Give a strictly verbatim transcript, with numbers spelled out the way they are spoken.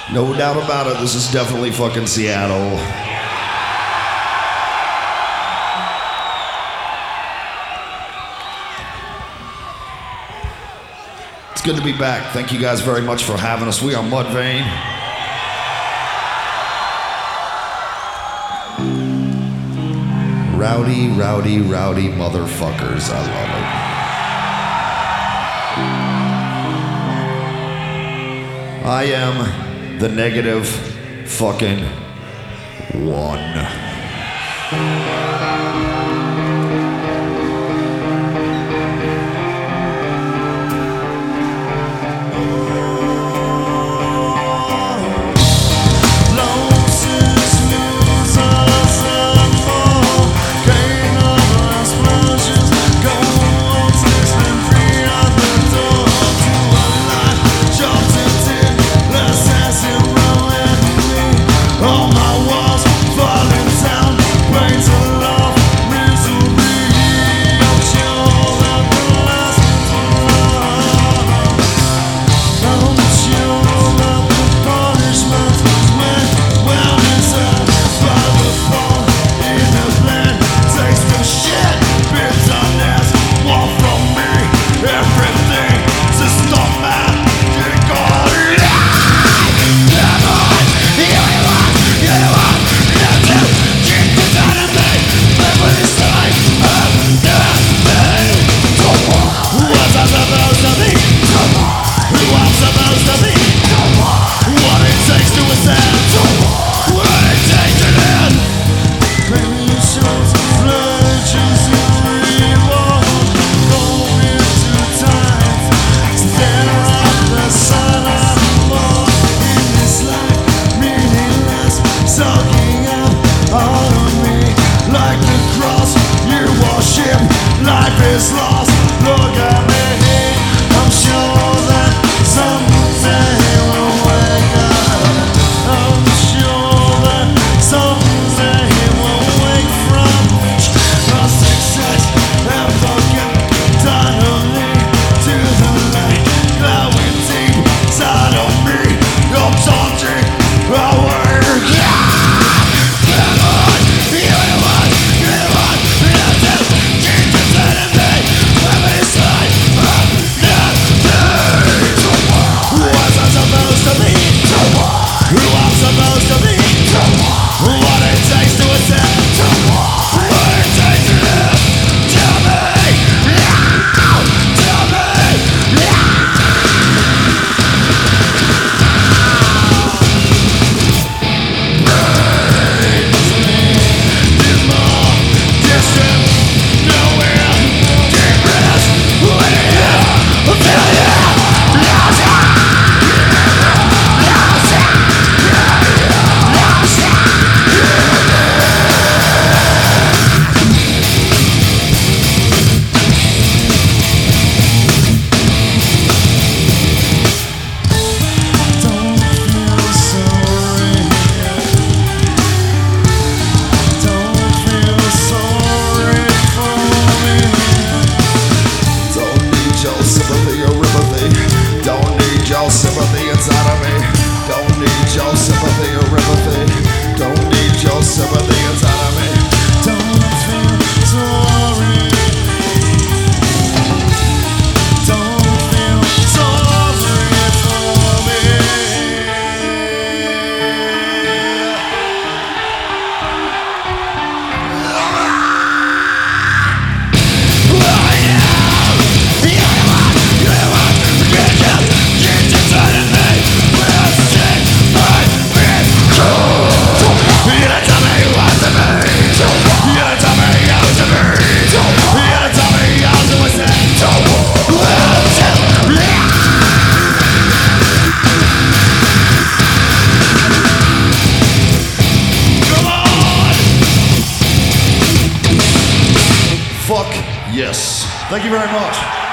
No doubt about it, this is definitely fucking Seattle. It's good to be back. Thank you guys very much for having us. We are Mudvayne. Rowdy, rowdy, rowdy motherfuckers. I love it. I am the negative fucking one. Life is lost, look at me. I'm sure that someday we'll wake up. I'm sure that someday we'll wake from our success and forget finally to the light glowing deep inside of me. I'm daunting our work. Sympathy inside of me. Don't need your sympathy or empathy. Don't need your sympathy inside of me. Don't feel sorry. Don't feel sorry for me. Fuck yes. Thank you very much.